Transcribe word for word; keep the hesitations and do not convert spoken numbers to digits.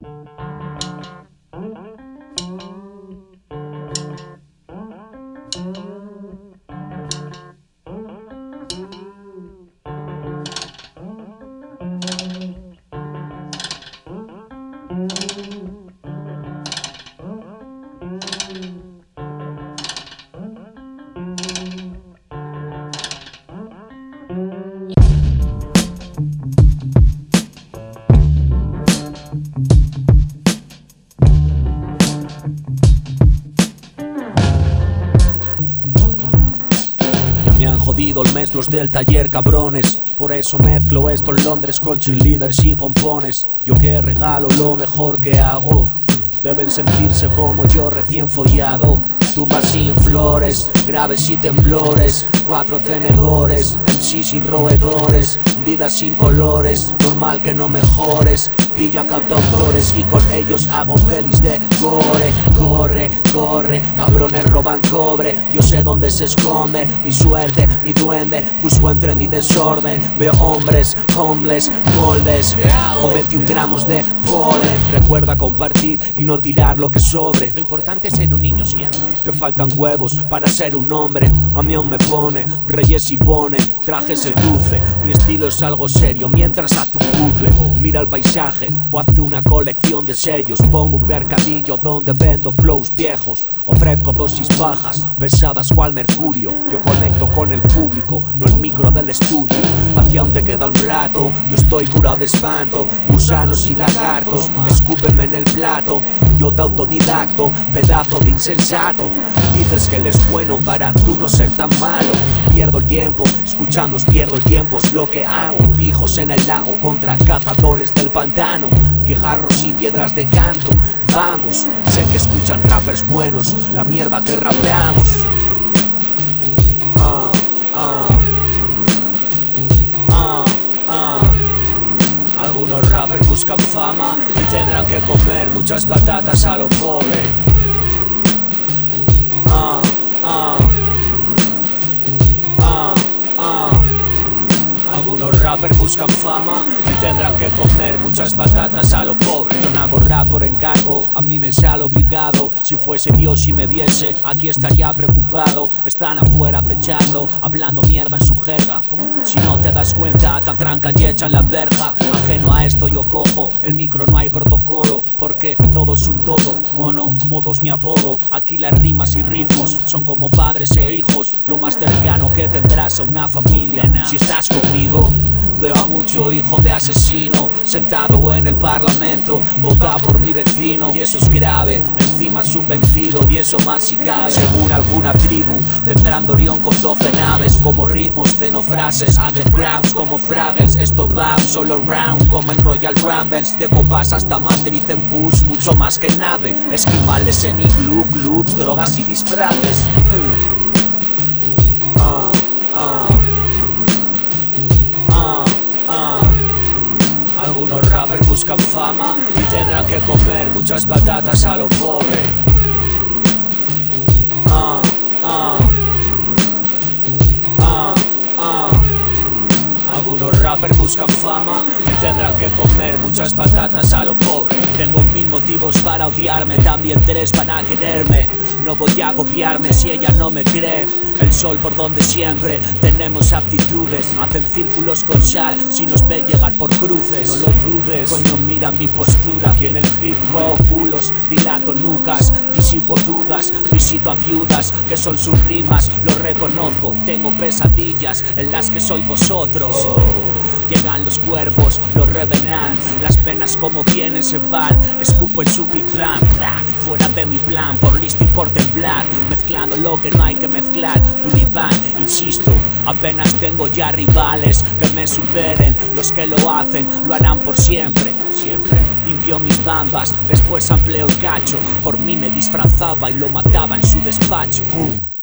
Me han jodido el mes los del taller, cabrones. Por eso mezclo esto en Londres con cheerleaders y pompones. Yo que regalo lo mejor que hago. Deben sentirse como yo recién follado. Tumbas sin flores, graves y temblores. Cuatro tenedores, M Cs y roedores. Vidas sin colores, normal que no mejores. Pilla cantautores y con ellos hago pelis de gore. Corre, corre, cabrones roban cobre. Yo sé dónde se esconde mi suerte, mi duende. Busco entre mi desorden. Veo hombres, homeless, moldes. Con veintiún gramos de polen. Recuerda compartir y no tirar lo que sobre. Lo importante es ser un niño siempre. Te faltan huevos para ser un hombre. A mí aún me pone reyes y pone. Traje seduce, mi estilo es algo serio. Mientras haz un puzzle, mira el paisaje o hazte una colección de sellos. Pongo un mercadillo donde vendo flows viejos. Ofrezco dosis bajas, pesadas cual mercurio. Yo conecto con el público, no el micro del estudio. Aquí aún te queda un rato, yo estoy curado de espanto. Gusanos y lagartos, escúpeme en el plato. Yo te autodidacto, pedazo de insensato. Dices que él es bueno para tú no ser tan malo. Pierdo el tiempo, escuchándos pierdo el tiempo. Es lo que hago, fijos en el lago contra cazadores del pantano. Guijarros y piedras de canto. Vamos, sé que escuchan rappers buenos, la mierda que rapeamos. Ah, ah, ah, ah. Algunos rappers buscan fama y tendrán que comer muchas patatas a lo pobre. Ah, ah, ah, ah. Algunos rappers buscan fama y tendrán que comer muchas patatas a lo pobre. Yo no hago rap por encargo, a mí me sale obligado. Si fuese Dios y me viese, aquí estaría preocupado. Están afuera acechando, hablando mierda en su jerga. ¿Cómo? Si no te das cuenta, te atrancan y echan la verja. Ajeno a esto yo cojo, el micro no hay protocolo. Porque todo es un todo, mono, modos mi apodo. Aquí las rimas y ritmos son como padres e hijos. Lo más cercano que tendrás a una familia. Si estás conmigo, veo a mucho hijo de asesino sentado en el parlamento, vota por mi vecino. Y eso es grave, encima es un vencido. Y eso más si cabe. Según alguna tribu vendrán de Orión con doce naves. Como ritmos, cenofrases, undergrounds como Fraggles. Esto va solo round como en Royal Rumbles. De copas hasta matriz en push, mucho más que nave. Esquimales en iglú, clubs, drogas y disfraces. uh. Ah, ah. Algunos rappers buscan fama y tendrán que comer muchas patatas a lo pobre. Ah, ah, ah, ah. Algunos rappers buscan fama y tendrán que comer muchas patatas a lo pobre. Tengo mil motivos para odiarme, también tres para quererme. No voy a agobiarme si ella no me cree. El sol por donde siempre tenemos aptitudes. Hacen círculos con sal si nos ven llegar por cruces. No lo dudes, coño mira mi postura. Aquí en el hip hop culos, dilato nucas, disipo dudas, visito a viudas que son sus rimas, lo reconozco. Tengo pesadillas en las que sois vosotros. Llegan los cuervos, los revenan. Las penas como vienen se van. Escupo en su big plan. Fuera de mi plan, por listo y por temblar. Mezclando lo que no hay que mezclar. Tulipán, insisto, apenas tengo ya rivales que me superen. Los que lo hacen, lo harán por siempre. Siempre limpio mis bambas, después amplio el cacho. Por mí me disfrazaba y lo mataba en su despacho. ¡Bum!